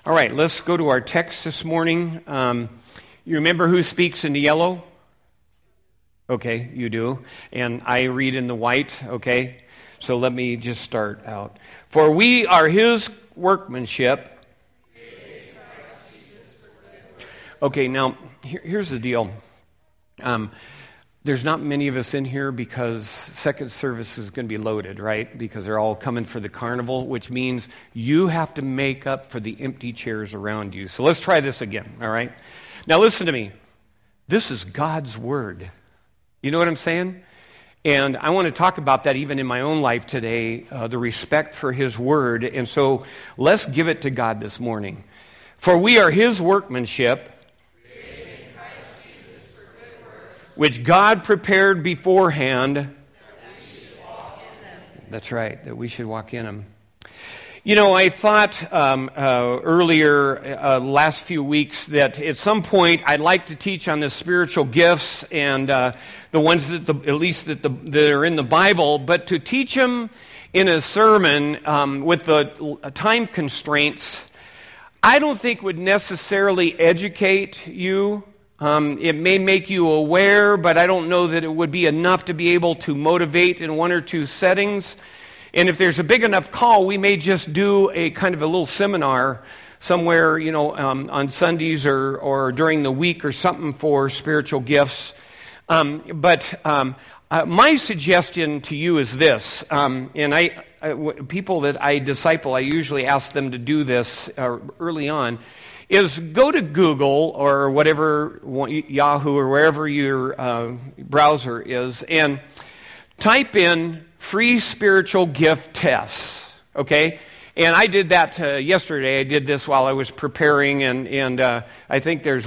All right, let's go to our text this morning. You remember who speaks in the yellow? Okay, you do. And I read in the white, okay? So let me just start out. For we are his workmanship. Okay, now, here's the deal. There's not many of us in here because second service is going to be loaded, right? Because they're all coming for the carnival, which means you have to make up for the empty chairs around you. So let's try this again, all right? Now listen to me. This is God's Word. You know what I'm saying? And I want to talk about that even in my own life today, the respect for His Word. And so let's give it to God this morning. For we are His workmanship, which God prepared beforehand. That's right, that we should walk in them. You know, I thought earlier, last few weeks, that at some point I'd like to teach on the spiritual gifts and the ones that that are in the Bible, but to teach them in a sermon with the time constraints, I don't think would necessarily educate you. It may make you aware, but I don't know that it would be enough to be able to motivate in one or two settings. And if there's a big enough call, we may just do a kind of a little seminar somewhere, you know, on Sundays or during the week or something for spiritual gifts. But my suggestion to you is this, and people that I disciple, I usually ask them to do this early on, is go to Google or whatever, Yahoo or wherever your browser is, and type in free spiritual gift tests, okay? And I did that yesterday. I did this while I was preparing, and I think there's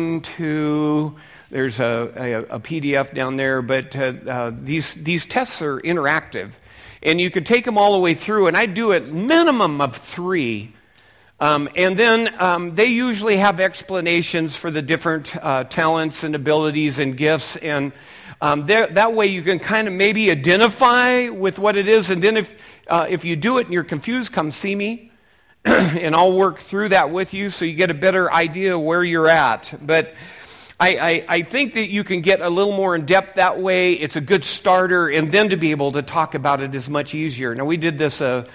there's a PDF down there, but these tests are interactive. And you could take them all the way through, and I do a minimum of 3. And then they usually have explanations for the different talents and abilities and gifts, and that way you can kind of maybe identify with what it is. And then if you do it and you're confused, come see me, and I'll work through that with you so you get a better idea of where you're at. But I think that you can get a little more in depth that way. It's a good starter, and then to be able to talk about it is much easier. Now, we did this a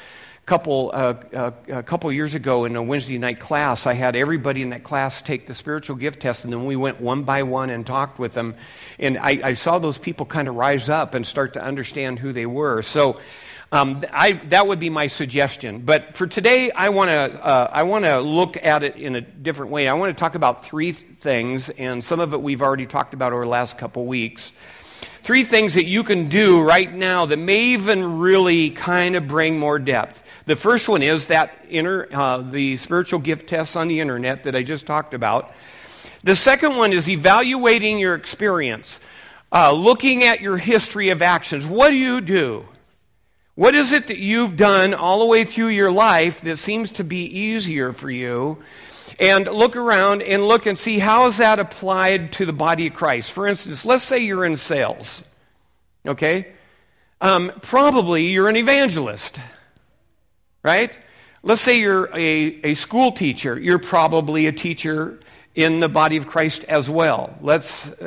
couple years ago in a Wednesday night class. I had everybody in that class take the spiritual gift test, and then we went one by one and talked with them. And I saw those people kind of rise up and start to understand who they were. So that would be my suggestion. But for today, I want to look at it in a different way. I want to talk about 3 things, and some of it we've already talked about over the last couple weeks. 3 things that you can do right now that may even really kind of bring more depth. The first one is that the spiritual gift tests on the internet that I just talked about. The second one is evaluating your experience, looking at your history of actions. What do you do? What is it that you've done all the way through your life that seems to be easier for you? And look around and look and see how is that applied to the body of Christ. For instance, let's say you're in sales, okay? Probably you're an evangelist, right? Let's say you're a school teacher. You're probably a teacher in the body of Christ as well. Let's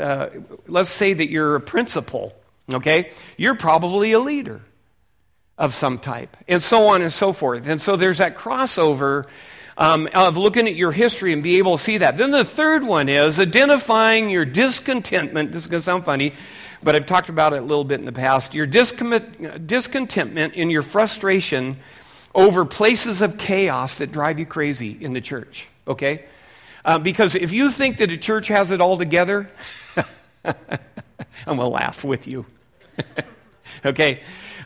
say that you're a principal, okay? You're probably a leader of some type, and so on and so forth. And so there's that crossover of looking at your history and be able to see that. Then the third one is identifying your discontentment. This is going to sound funny, but I've talked about it a little bit in the past. Your discontentment in your frustration over places of chaos that drive you crazy in the church, okay? Because if you think that a church has it all together, I'm going to laugh with you, okay?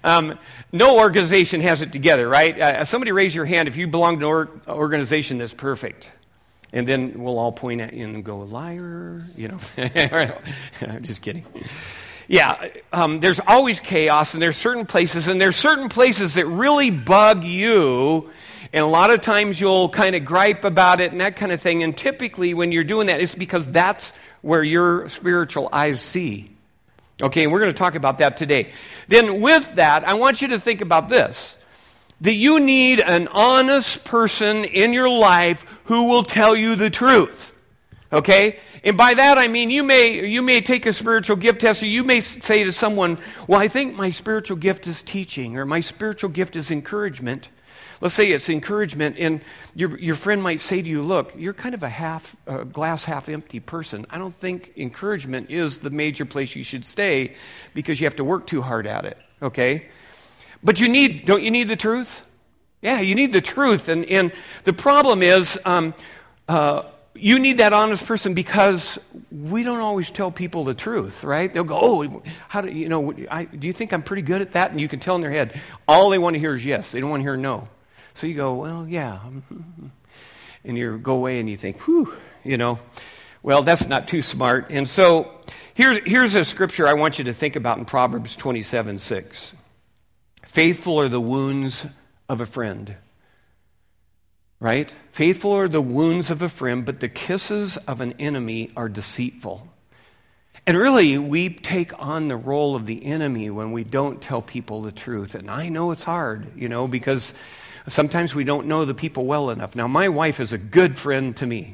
No organization has it together, right? Somebody raise your hand if you belong to an organization that's perfect. And then we'll all point at you and go, liar, you know. I'm just kidding. Yeah, there's always chaos, and there's certain places that really bug you, and a lot of times you'll kind of gripe about it and that kind of thing. And typically when you're doing that, it's because that's where your spiritual eyes see. Okay, and we're going to talk about that today. Then with that, I want you to think about this. that you need an honest person in your life who will tell you the truth. Okay? And by that I mean you may take a spiritual gift test, or you may say to someone, well, I think my spiritual gift is teaching, or my spiritual gift is encouragement. Let's say it's encouragement, and your friend might say to you, look, you're kind of a glass half empty person. I don't think encouragement is the major place you should stay because you have to work too hard at it, okay? But don't you need the truth? Yeah, you need the truth, and the problem is you need that honest person because we don't always tell people the truth, right? They'll go, oh, do you think I'm pretty good at that? And you can tell in their head, all they want to hear is yes. They don't want to hear no. So you go, well, yeah. And you go away and you think, whew, well, that's not too smart. And so here's a scripture I want you to think about in Proverbs 27:6. Faithful are the wounds of a friend. Right? Faithful are the wounds of a friend, but the kisses of an enemy are deceitful. And really, we take on the role of the enemy when we don't tell people the truth. And I know it's hard, because sometimes we don't know the people well enough. Now, my wife is a good friend to me.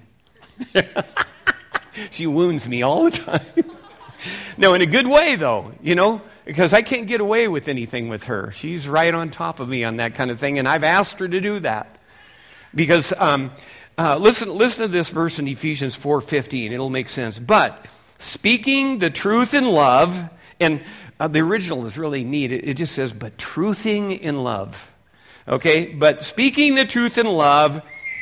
She wounds me all the time. No, in a good way, though, because I can't get away with anything with her. She's right on top of me on that kind of thing, and I've asked her to do that. Because, listen to this verse in Ephesians 4:15. It'll make sense. But speaking the truth in love, and the original is really neat. It just says, but truthing in love. Okay? But speaking the truth in love,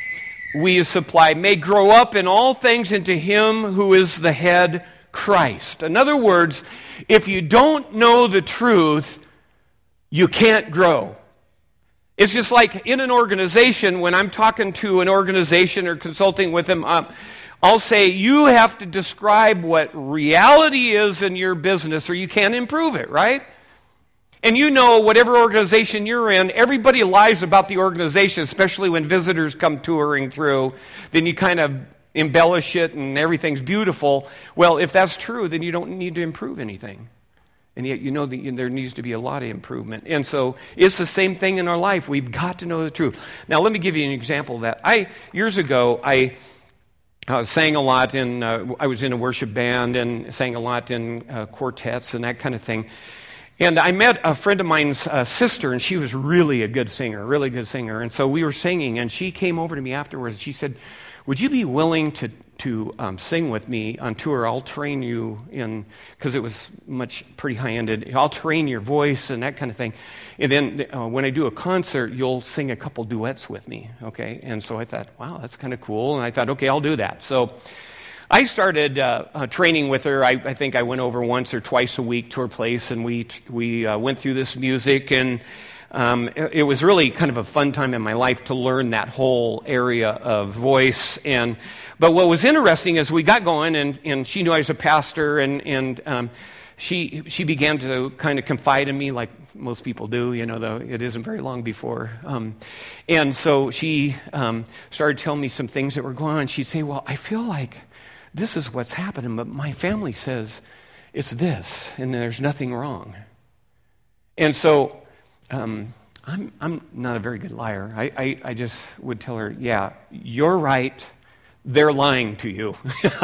we supply, may grow up in all things into him who is the head, Christ. In other words, if you don't know the truth, you can't grow. It's just like in an organization, when I'm talking to an organization or consulting with them, I'll say, you have to describe what reality is in your business or you can't improve it, right? And whatever organization you're in, everybody lies about the organization, especially when visitors come touring through. Then you kind of embellish it and everything's beautiful. Well, if that's true, then you don't need to improve anything. And yet that there needs to be a lot of improvement. And so it's the same thing in our life. We've got to know the truth. Now, let me give you an example of that. Years ago, I sang a lot I was in a worship band and sang a lot in quartets and that kind of thing. And I met a friend of mine's sister, and she was really good singer. And so we were singing, and she came over to me afterwards. She said, would you be willing to sing with me on tour? I'll train you in, because it was pretty high-ended. I'll train your voice and that kind of thing. And then when I do a concert, you'll sing a couple duets with me, okay? And so I thought, wow, that's kind of cool. And I thought, okay, I'll do that. So I started training with her. I think I went over once or twice a week to her place, and we went through this music, and it was really kind of a fun time in my life to learn that whole area of voice. But what was interesting is we got going, and she knew I was a pastor, and she began to kind of confide in me like most people do, though it isn't very long before. And so she started telling me some things that were going on. She'd say, well, I feel like this is what's happening, but my family says it's this, and there's nothing wrong. And so I'm not a very good liar. I just would tell her, yeah, you're right. They're lying to you.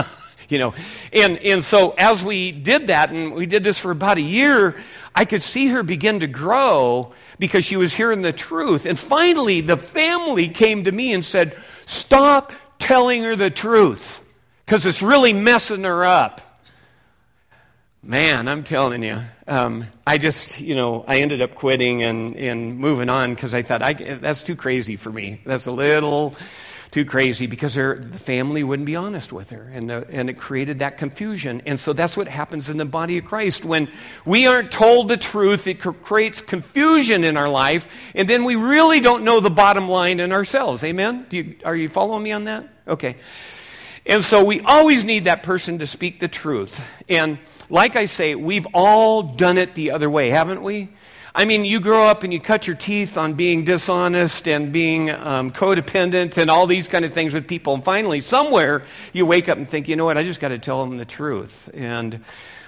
And so as we did that, and we did this for about a year, I could see her begin to grow because she was hearing the truth. And finally, the family came to me and said, stop telling her the truth because it's really messing her up. Man, I'm telling you, I just, I ended up quitting and moving on because I thought, that's too crazy for me. That's a little too crazy because the family wouldn't be honest with her, and it created that confusion. And so that's what happens in the body of Christ. When we aren't told the truth, it creates confusion in our life, and then we really don't know the bottom line in ourselves. Amen? Are you following me on that? Okay. And so we always need that person to speak the truth. And like I say, we've all done it the other way, haven't we? I mean, you grow up and you cut your teeth on being dishonest and being codependent and all these kind of things with people. And finally, somewhere, you wake up and think, you know what, I just got to tell them the truth. And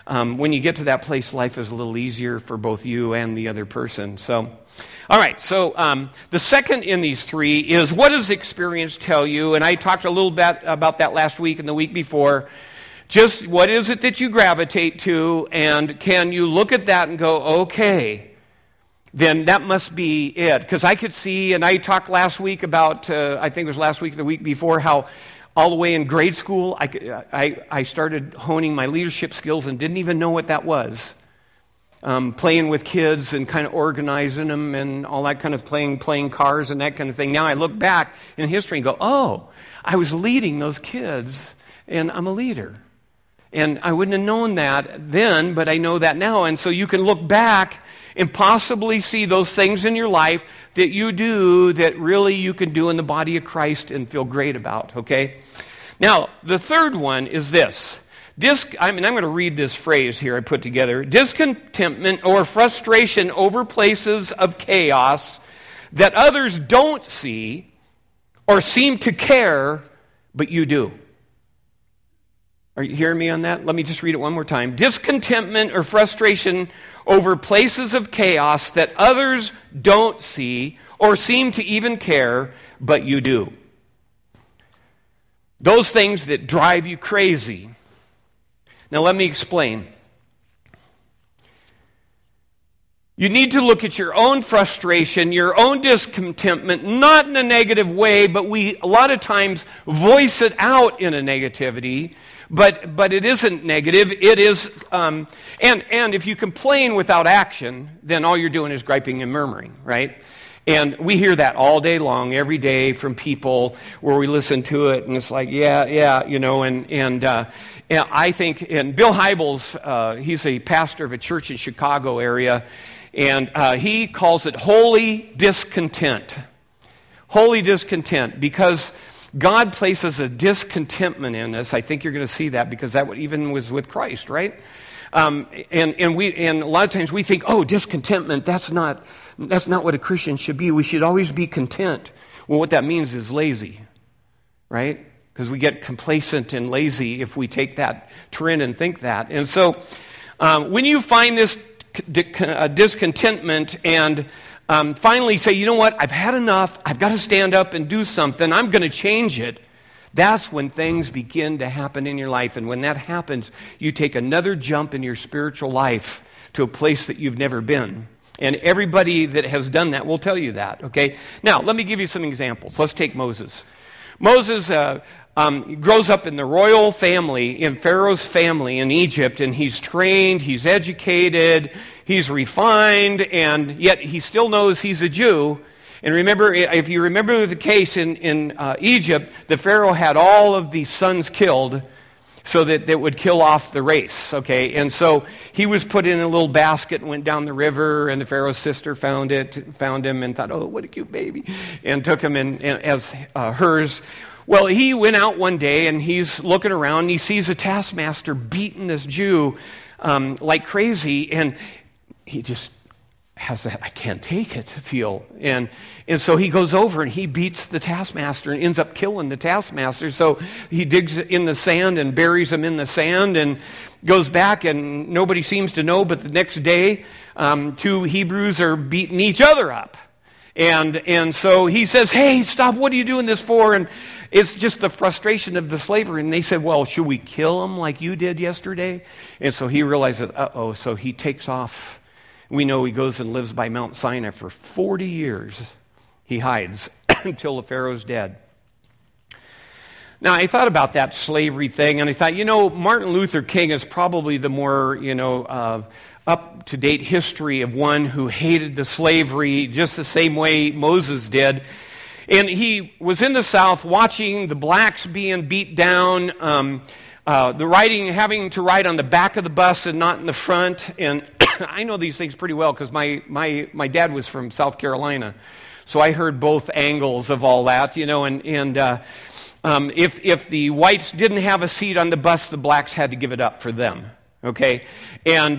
when you get to that place, life is a little easier for both you and the other person. So, all right, so the second in these three is, what does experience tell you? And I talked a little bit about that last week and the week before. Just what is it that you gravitate to, and can you look at that and go, okay, then that must be it. Because I could see, and I talked last week about, I think it was last week or the week before, how all the way in grade school, I started honing my leadership skills and didn't even know what that was. Playing with kids and kind of organizing them and all that kind of playing cars and that kind of thing. Now I look back in history and go, oh, I was leading those kids, and I'm a leader. And I wouldn't have known that then, but I know that now. And so you can look back and possibly see those things in your life that you do that really you can do in the body of Christ and feel great about, okay? Now, the third one is this. I'm going to read this phrase here I put together. Discontentment or frustration over places of chaos that others don't see or seem to care, but you do. Are you hearing me on that? Let me just read it one more time. Discontentment or frustration over places of chaos that others don't see or seem to even care, but you do. Those things that drive you crazy. Now let me explain. You need to look at your own frustration, your own discontentment, not in a negative way, but we a lot of times voice it out in a negativity. But it isn't negative. It is, and if you complain without action, then all you're doing is griping and murmuring, right? And we hear that all day long, every day from people where we listen to it, and it's like, yeah, you know, and I think, and Bill Hybels, he's a pastor of a church in Chicago area, and he calls it holy discontent. Holy discontent, because God places a discontentment in us. I think you're going to see that because that even was with Christ, right? And a lot of times we think, oh, discontentment, that's not what a Christian should be. We should always be content. Well, what that means is lazy, right? Because we get complacent and lazy if we take that trend and think that. And so when you find this discontentment and finally say, you know what, I've had enough, I've got to stand up and do something, I'm going to change it, that's when things begin to happen in your life. And when that happens, you take another jump in your spiritual life to a place that you've never been. And everybody that has done that will tell you that, okay? Now, let me give you some examples. Let's take Moses. Moses grows up in the royal family, in Pharaoh's family in Egypt, and he's trained, he's educated, he's refined, and yet he still knows he's a Jew. And remember, if you remember the case in Egypt, the Pharaoh had all of these sons killed so that it would kill off the race, okay? And so he was put in a little basket and went down the river, and the Pharaoh's sister found him and thought, oh, what a cute baby, and took him as hers. Well, he went out one day, and he's looking around, and he sees a taskmaster beating this Jew like crazy, and he just has that I can't take it feel. And so he goes over and he beats the taskmaster and ends up killing the taskmaster. So he digs in the sand and buries him in the sand and goes back, and nobody seems to know, but the next day two Hebrews are beating each other up. And so he says, hey, stop, what are you doing this for? And it's just the frustration of the slavery. And they said, well, should we kill him like you did yesterday? And so he realizes, uh-oh, so he takes off. We know he goes and lives by Mount Sinai for 40 years. He hides until the Pharaoh's dead. Now, I thought about that slavery thing, and I thought, Martin Luther King is probably the more, up-to-date history of one who hated the slavery just the same way Moses did. And he was in the South watching the blacks being beat down, having to ride on the back of the bus and not in the front. And I know these things pretty well because my dad was from South Carolina, so I heard both angles of all that, if the whites didn't have a seat on the bus, the blacks had to give it up for them, okay? And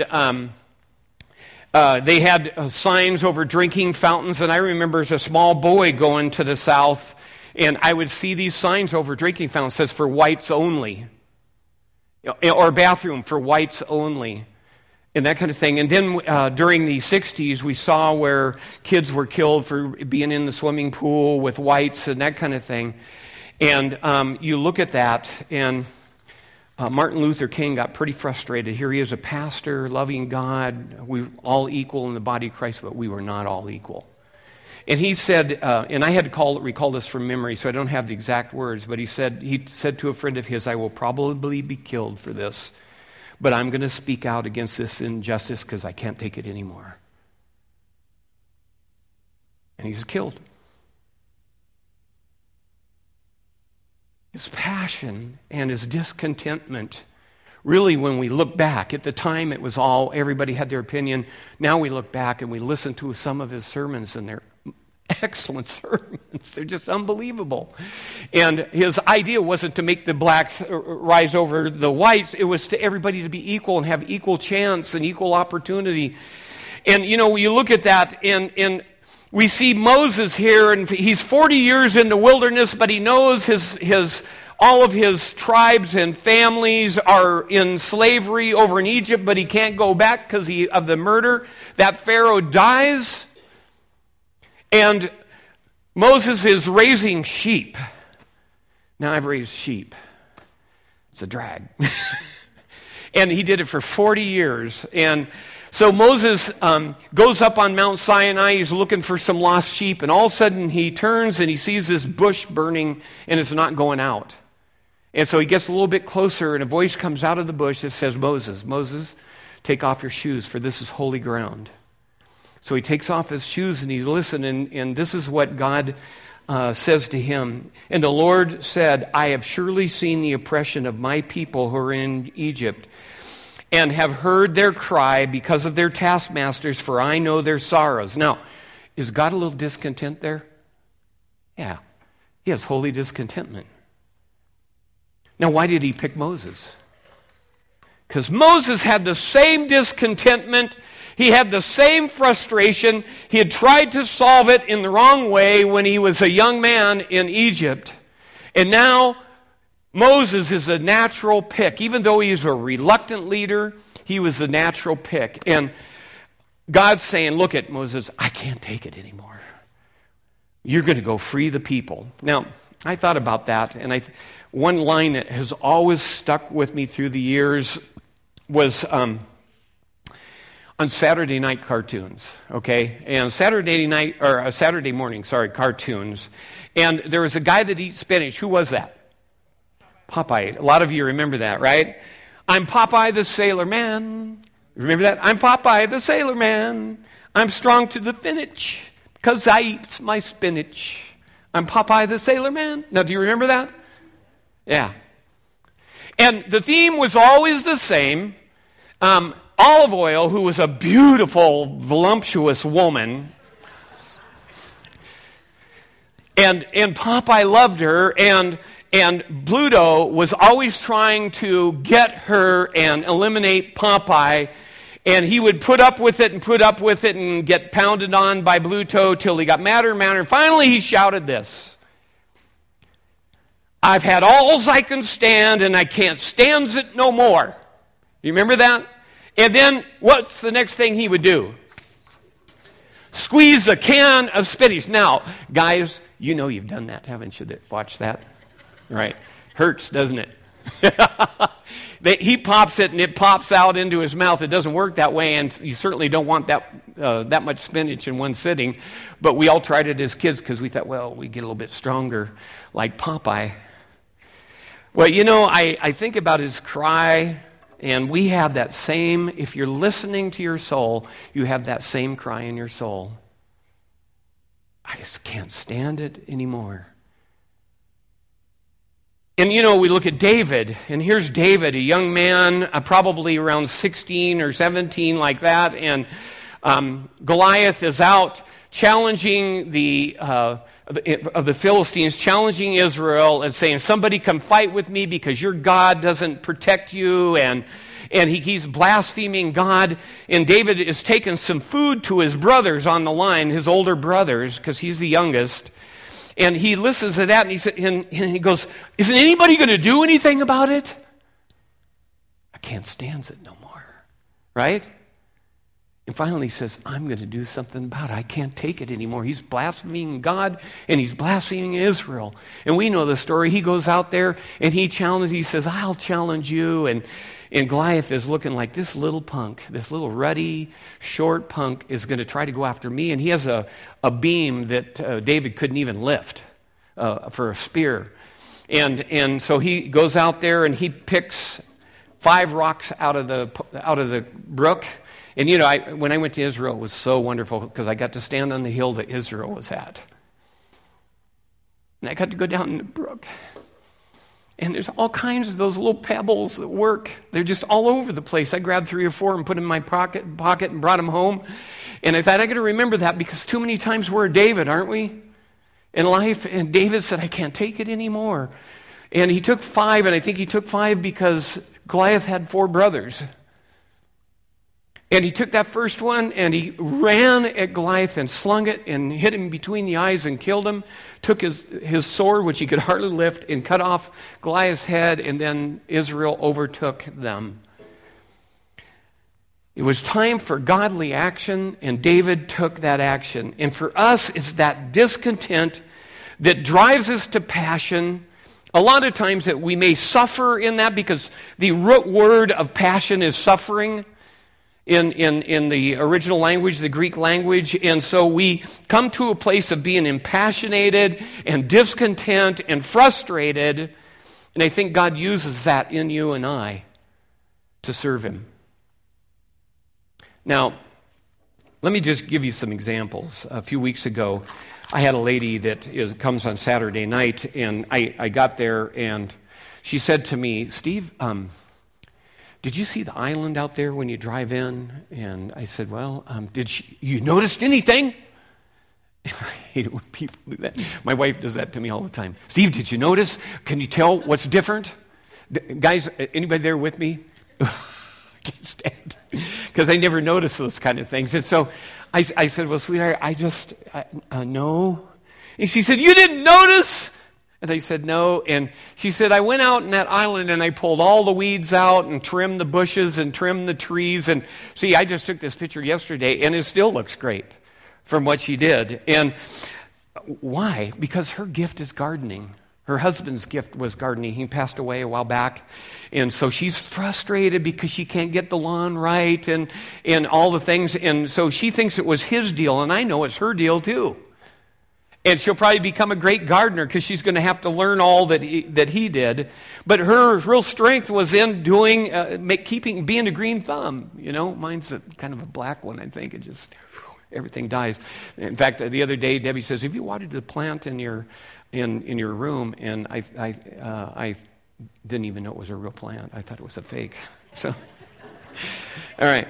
they had signs over drinking fountains, and I remember as a small boy going to the South, and I would see these signs over drinking fountains, says for whites only. or a bathroom for whites only, and that kind of thing. And then during the 60s, we saw where kids were killed for being in the swimming pool with whites and that kind of thing. And you look at that, and Martin Luther King got pretty frustrated. Here he is, a pastor, loving God. We're all equal in the body of Christ, but we were not all equal. And he said, and I had to recall this from memory, so I don't have the exact words, but he said to a friend of his, I will probably be killed for this, but I'm going to speak out against this injustice because I can't take it anymore. And he was killed. His passion and his discontentment, really, when we look back, at the time it was all, everybody had their opinion. Now we look back and we listen to some of his sermons, and they're excellent sermons. They're just unbelievable. And his idea wasn't to make the blacks rise over the whites. It was to everybody to be equal and have equal chance and equal opportunity. And, you look at that, and we see Moses here, and he's 40 years in the wilderness, but he knows all of his tribes and families are in slavery over in Egypt, but he can't go back because of the murder. That Pharaoh dies, and Moses is raising sheep. Now, I've raised sheep. It's a drag. And he did it for 40 years, and so Moses goes up on Mount Sinai. He's looking for some lost sheep, and all of a sudden he turns and he sees this bush burning, and it's not going out. And so he gets a little bit closer, and a voice comes out of the bush that says, Moses, Moses, take off your shoes, for this is holy ground. So he takes off his shoes and he listens, and this is what God says to him. And the Lord said, I have surely seen the oppression of my people who are in Egypt, and have heard their cry because of their taskmasters, for I know their sorrows. Now, is God a little discontent there? Yeah. He has holy discontentment. Now, why did he pick Moses? Because Moses had the same discontentment. He had the same frustration. He had tried to solve it in the wrong way when he was a young man in Egypt. And now Moses is a natural pick. Even though he's a reluctant leader, he was a natural pick. And God's saying, look at Moses, I can't take it anymore. You're going to go free the people. Now, I thought about that, and one line that has always stuck with me through the years was on Saturday night cartoons, okay? And Saturday morning, cartoons. And there was a guy that eats spinach. Who was that? Popeye. A lot of you remember that, right? I'm Popeye the Sailor Man. Remember that? I'm Popeye the Sailor Man. I'm strong to the finish because I eat my spinach. I'm Popeye the Sailor Man. Now, do you remember that? Yeah. And the theme was always the same. Olive Oyl, who was a beautiful, voluptuous woman, and Popeye loved her, and Bluto was always trying to get her and eliminate Popeye, and he would put up with it and get pounded on by Bluto till he got madder and madder. And finally he shouted this, I've had alls I can stand, and I can't stands it no more. You remember that? And then what's the next thing he would do? Squeeze a can of spinach. Now, guys, you know you've done that, haven't you? Watch that. Right. Hurts, doesn't it? He pops it, and it pops out into his mouth. It doesn't work that way, and you certainly don't want that much spinach in one sitting. But we all tried it as kids because we thought, well, we get a little bit stronger like Popeye. Well, I think about his cry, and we have that same, if you're listening to your soul, you have that same cry in your soul. I just can't stand it anymore. And, we look at David, and here's David, a young man, probably around 16 or 17, like that, and Goliath is out challenging of the Philistines, challenging Israel and saying, somebody come fight with me because your God doesn't protect you, and he's blaspheming God. And David is taking some food to his brothers on the line, his older brothers, because he's the youngest. And he listens to that, and he goes, isn't anybody going to do anything about it? can't stand it no more. Right? And finally he says, I'm going to do something about it. I can't take it anymore. He's blaspheming God and he's blaspheming Israel. And we know the story. He goes out there and he challenges, he says, I'll challenge you. And Goliath is looking like this little punk, this little ruddy, short punk is going to try to go after me. And he has a beam that David couldn't even lift for a spear. And so he goes out there and he picks 5 rocks out of the brook. And you know, when I went to Israel, it was so wonderful because I got to stand on the hill that Israel was at. And I got to go down in the brook. And there's all kinds of those little pebbles that work. They're just all over the place. I grabbed 3 or 4 and put them in my pocket and brought them home. And I thought, I got to remember that because too many times we're David, aren't we? In life. And David said, I can't take it anymore. And he took 5, and I think he took 5 because Goliath had 4 brothers. And he took that first one and he ran at Goliath and slung it and hit him between the eyes and killed him. Took his sword, which he could hardly lift, and cut off Goliath's head, and then Israel overtook them. It was time for godly action, and David took that action. And for us, it's that discontent that drives us to passion. A lot of times that we may suffer in that because the root word of passion is suffering. In the original language, the Greek language. And so we come to a place of being impassionated and discontent and frustrated. And I think God uses that in you and I to serve Him. Now, let me just give you some examples. A few weeks ago, I had a lady that comes on Saturday night, and I got there, and she said to me, Steve, did you see the island out there when you drive in? And I said, well, you noticed anything? I hate it when people do that. My wife does that to me all the time. Steve, did you notice? Can you tell what's different? Guys, anybody there with me? I can't stand it. Because I never notice those kind of things. And so I said, well, sweetheart, no. And she said, you didn't notice? And I said, no. And she said, I went out in that island and I pulled all the weeds out and trimmed the bushes and trimmed the trees. And see, I just took this picture yesterday and it still looks great from what she did. And why? Because her gift is gardening. Her husband's gift was gardening. He passed away a while back. And so she's frustrated because she can't get the lawn right and all the things. And so she thinks it was his deal. And I know it's her deal too. And she'll probably become a great gardener because she's going to have to learn all that he did. But her real strength was in being a green thumb. You know, mine's kind of a black one. I think it just everything dies. In fact, the other day Debbie says, "Have you watered the plant in your room?" And I didn't even know it was a real plant. I thought it was a fake. So, all right.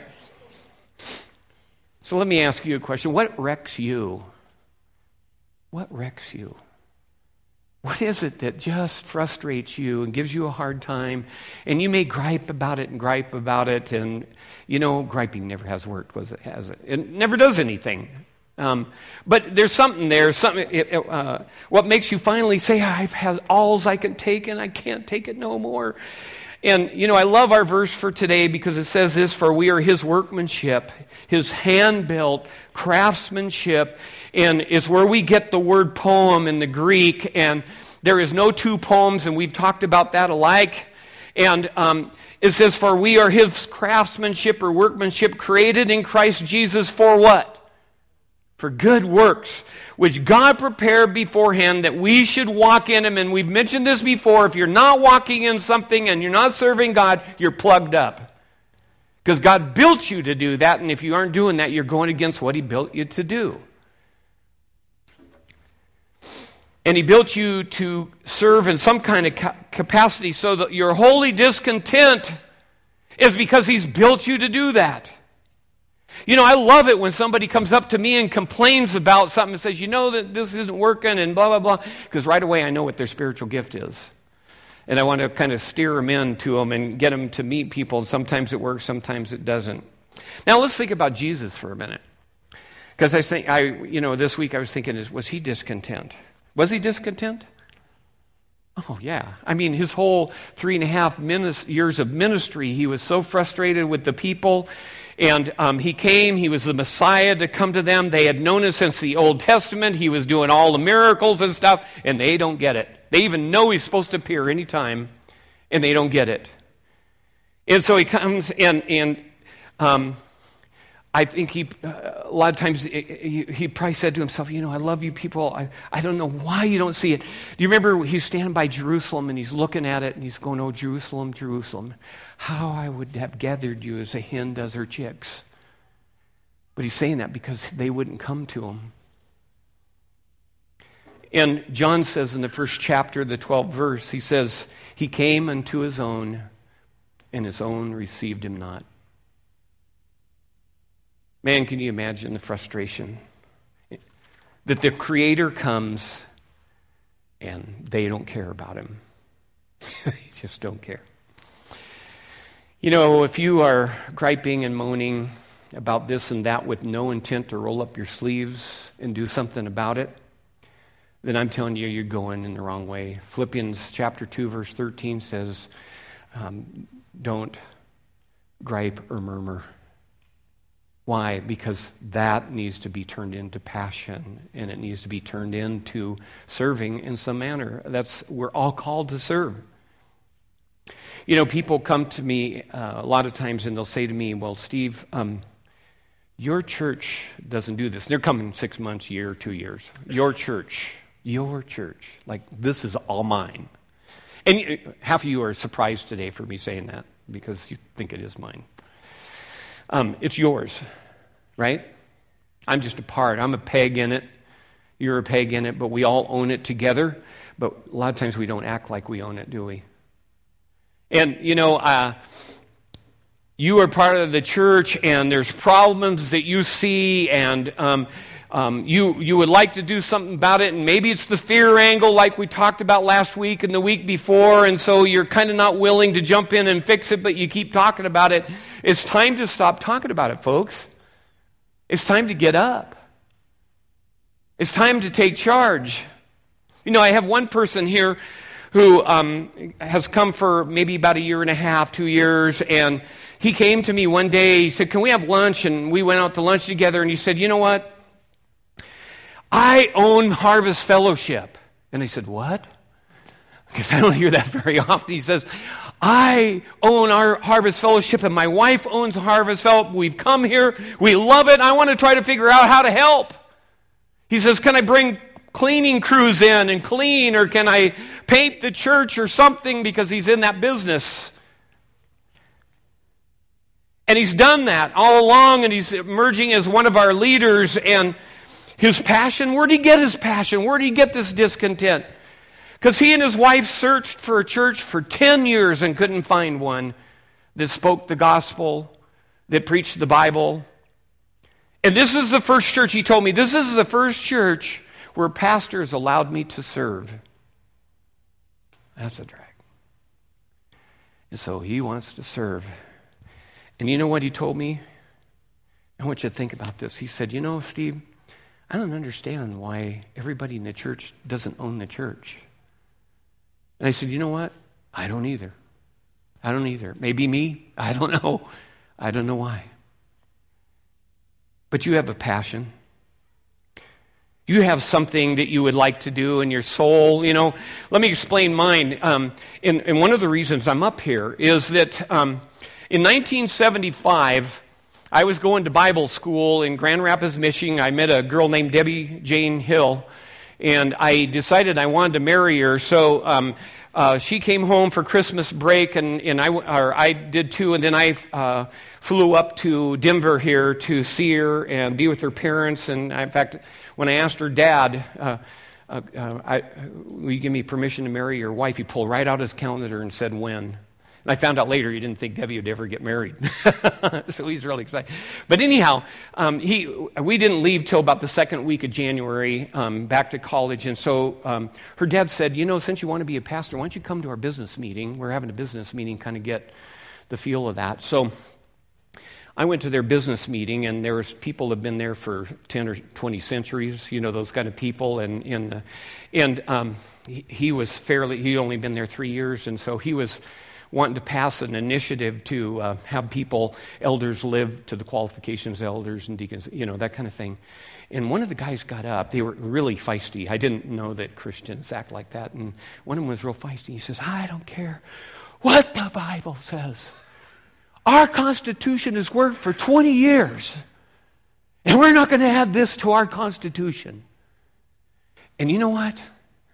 So let me ask you a question: what wrecks you? What wrecks you? What is it that just frustrates you and gives you a hard time? And you may gripe about it. And, you know, griping never has worked, has it? It never does anything. But there's something there. What makes you finally say, I've had all I can take and I can't take it no more. And, you know, I love our verse for today because it says this, for we are His workmanship, His hand-built craftsmanship, and it's where we get the word poem in the Greek, and there is no 2 poems, and we've talked about that alike. And it says, for we are His craftsmanship or workmanship created in Christ Jesus for what? For good works, which God prepared beforehand that we should walk in Him. And we've mentioned this before. If you're not walking in something and you're not serving God, you're plugged up. Because God built you to do that. And if you aren't doing that, you're going against what He built you to do. And He built you to serve in some kind of capacity so that your holy discontent is because He's built you to do that. You know, I love it when somebody comes up to me and complains about something and says, you know that this isn't working and blah, blah, blah. Because right away I know what their spiritual gift is. And I want to kind of steer them into them and get them to meet people. And sometimes it works, sometimes it doesn't. Now let's think about Jesus for a minute. Because this week I was thinking, was He discontent? Was He discontent? Oh, yeah. I mean, his whole 3.5 years of ministry, he was so frustrated with the people. And he came, he was the Messiah to come to them. They had known him since the Old Testament. He was doing all the miracles and stuff, and they don't get it. They even know he's supposed to appear anytime, and they don't get it. And so he comes, and I think a lot of times he probably said to himself, I love you people. I don't know why you don't see it. Do you remember he's standing by Jerusalem and he's looking at it and he's going, oh, Jerusalem, Jerusalem, how I would have gathered you as a hen does her chicks. But he's saying that because they wouldn't come to him. And John says in the first chapter, the 12th verse, he says, he came unto his own, and his own received him not. Man, can you imagine the frustration? That the Creator comes and they don't care about him. They just don't care. If you are griping and moaning about this and that with no intent to roll up your sleeves and do something about it, then I'm telling you, you're going in the wrong way. Philippians chapter 2, verse 13 says, don't gripe or murmur. Why? Because that needs to be turned into passion, and it needs to be turned into serving in some manner. We're all called to serve. People come to me a lot of times and they'll say to me, well, Steve, your church doesn't do this. They're coming 6 months, year, 2 years. Your church, like this is all mine. And half of you are surprised today for me saying that because you think it is mine. It's yours, right? I'm just a part. I'm a peg in it. You're a peg in it, but we all own it together. But a lot of times we don't act like we own it, do we? And, you are part of the church, and there's problems that you see, and you would like to do something about it, and maybe it's the fear angle like we talked about last week and the week before, and so you're kind of not willing to jump in and fix it, but you keep talking about it. It's time to stop talking about it, folks. It's time to get up. It's time to take charge. I have one person here who has come for maybe about 1.5 years, 2 years, and he came to me one day. He said, can we have lunch? And we went out to lunch together, and he said, you know what? I own Harvest Fellowship. And I said, what? Because I don't hear that very often. He says, I own our Harvest Fellowship, and my wife owns Harvest Fellowship. We've come here. We love it. I want to try to figure out how to help. He says, can I bring cleaning crews in and clean, or can I paint the church or something, because he's in that business. And he's done that all along, and he's emerging as one of our leaders. And his passion, where did he get his passion? Where did he get this discontent? Because he and his wife searched for a church for 10 years and couldn't find one that spoke the gospel, that preached the Bible. And this is the first church, he told me, this is the first church where pastors allowed me to serve. That's a drag. And so he wants to serve. And you know what he told me? I want you to think about this. He said, Steve, I don't understand why everybody in the church doesn't own the church. And I said, you know what? I don't either. Maybe me. I don't know. I don't know why. But you have a passion. You have something that you would like to do in your soul. Let me explain mine. And one of the reasons I'm up here is that in 1975, I was going to Bible school in Grand Rapids, Michigan. I met a girl named Debbie Jane Hill, and I decided I wanted to marry her. So she came home for Christmas break, and I did too. And then I flew up to Denver here to see her and be with her parents. And in fact, when I asked her dad, will you give me permission to marry your wife? He pulled right out his calendar and said, when? And I found out later he didn't think Debbie would ever get married. So he's really excited. But anyhow, we didn't leave till about the second week of January back to college. And so her dad said, since you want to be a pastor, why don't you come to our business meeting? We're having a business meeting, kind of get the feel of that. So I went to their business meeting, and there was people that have been there for 10 or 20 centuries, those kind of people. And he was he'd only been there 3 years, and so he was wanting to pass an initiative to have elders live to the qualifications of elders and deacons, that kind of thing. And one of the guys got up. They were really feisty. I didn't know that Christians act like that. And one of them was real feisty. He says, I don't care what the Bible says. Our Constitution has worked for 20 years, and we're not going to add this to our Constitution. And you know what?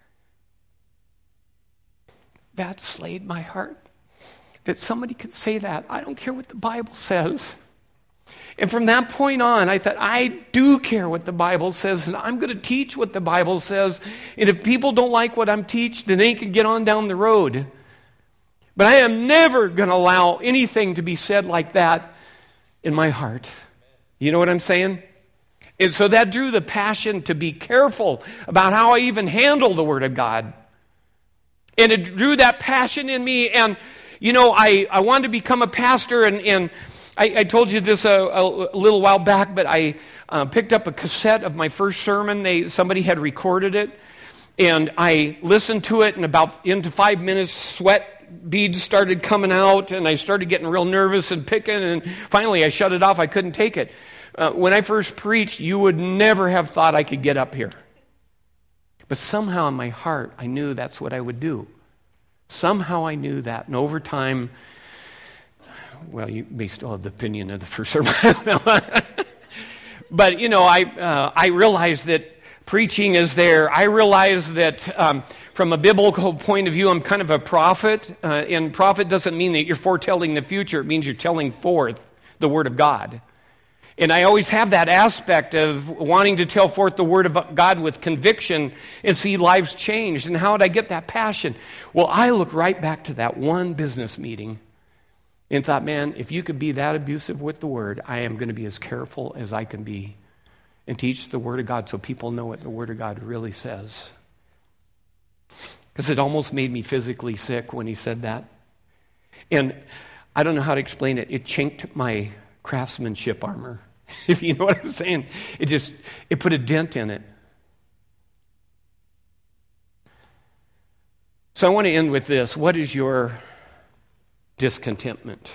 That slayed my heart, that somebody could say that. I don't care what the Bible says. And from that point on, I thought, I do care what the Bible says, and I'm going to teach what the Bible says. And if people don't like what I'm teaching, then they can get on down the road. But I am never going to allow anything to be said like that in my heart. You know what I'm saying? And so that drew the passion to be careful about how I even handle the Word of God. And it drew that passion in me. And, I wanted to become a pastor. And I told you this a little while back, but I picked up a cassette of my first sermon. Somebody had recorded it. And I listened to it, and into 5 minutes, sweat beads started coming out, and I started getting real nervous and picking, and finally I shut it off. I couldn't take it. When I first preached, you would never have thought I could get up here. But somehow in my heart, I knew that's what I would do. Somehow I knew that. And over time, well, you may still have the opinion of the first sermon. But, I realized that preaching is there. I realize that from a biblical point of view, I'm kind of a prophet. And prophet doesn't mean that you're foretelling the future. It means you're telling forth the Word of God. And I always have that aspect of wanting to tell forth the Word of God with conviction and see lives changed. And how did I get that passion? Well, I look right back to that one business meeting and thought, man, if you could be that abusive with the Word, I am going to be as careful as I can be and teach the Word of God so people know what the Word of God really says. Because it almost made me physically sick when he said that. And I don't know how to explain it. It chinked my craftsmanship armor, if you know what I'm saying. It put a dent in it. So I want to end with this. What is your discontentment?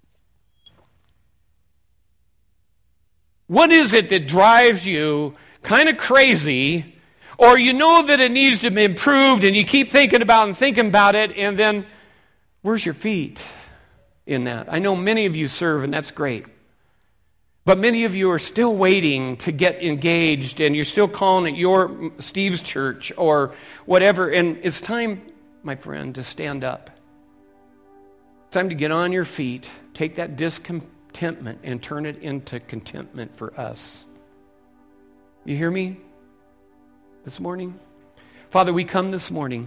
What is it that drives you kind of crazy, or you know that it needs to be improved and you keep thinking about it, and then where's your feet in that? I know many of you serve, and that's great. But many of you are still waiting to get engaged, and you're still calling it Steve's church or whatever. And it's time, my friend, to stand up. It's time to get on your feet, take that discontentment and turn it into contentment for us. You hear me this morning? Father, we come this morning.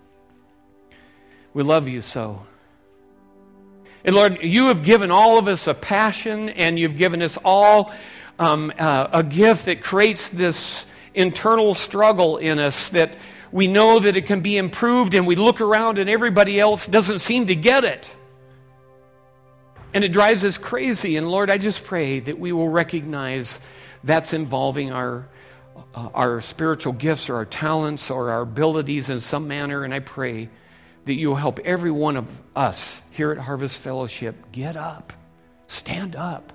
We love you so. And Lord, you have given all of us a passion, and you've given us all a gift that creates this internal struggle in us that we know that it can be improved, and we look around and everybody else doesn't seem to get it. And it drives us crazy. And Lord, I just pray that we will recognize that's involving our spiritual gifts or our talents or our abilities in some manner. And I pray that you'll help every one of us here at Harvest Fellowship get up, stand up,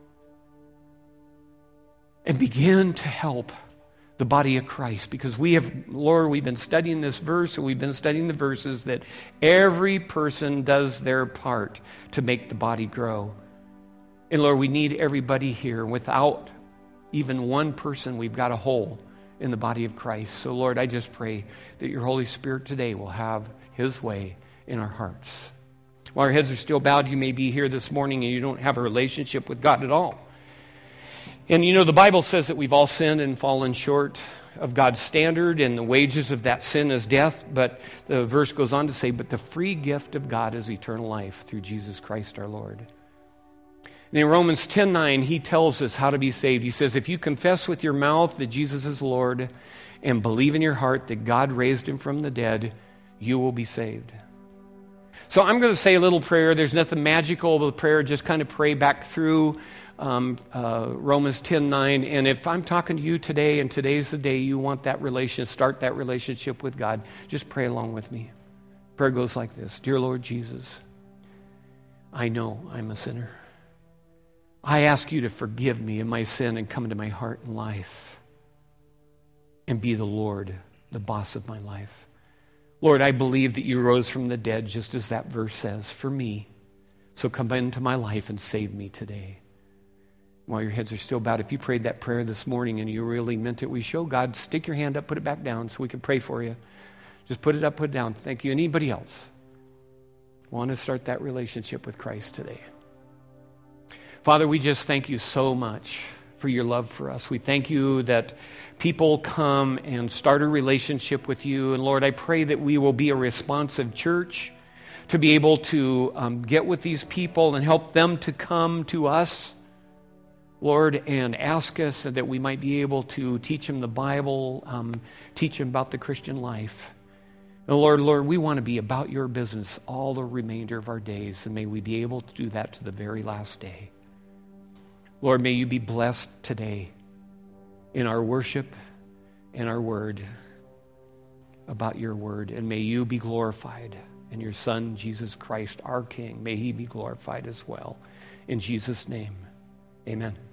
and begin to help the body of Christ. Because we've been studying this verse, and we've been studying the verses that every person does their part to make the body grow. And Lord, we need everybody here. Without even one person, we've got a hole in the body of Christ. So Lord, I just pray that your Holy Spirit today will have his way in our hearts. While our heads are still bowed, you may be here this morning and you don't have a relationship with God at all. And you know, the Bible says that we've all sinned and fallen short of God's standard, and the wages of that sin is death. But the verse goes on to say, but the free gift of God is eternal life through Jesus Christ our Lord. And in Romans 10:9, he tells us how to be saved. He says, if you confess with your mouth that Jesus is Lord and believe in your heart that God raised him from the dead, you will be saved. So I'm going to say a little prayer. There's nothing magical about the prayer. Just kind of pray back through Romans 10:9. And if I'm talking to you today, and today's the day you want that start that relationship with God, just pray along with me. Prayer goes like this. Dear Lord Jesus, I know I'm a sinner. I ask you to forgive me of my sin and come into my heart and life and be the Lord, the boss of my life. Lord, I believe that you rose from the dead, just as that verse says, for me. So come into my life and save me today. While your heads are still bowed, if you prayed that prayer this morning and you really meant it, we show God, stick your hand up, put it back down so we can pray for you. Just put it up, put it down. Thank you. Anybody else want to start that relationship with Christ today? Father, we just thank you so much for your love for us. We thank you that people come and start a relationship with you. And Lord, I pray that we will be a responsive church to be able to get with these people and help them to come to us, Lord, and ask us that we might be able to teach them the Bible, teach them about the Christian life. And Lord, we want to be about your business all the remainder of our days, and may we be able to do that to the very last day. Lord, may you be blessed today in our worship and our word about your word, and may you be glorified in your Son, Jesus Christ, our King. May he be glorified as well. In Jesus' name, amen.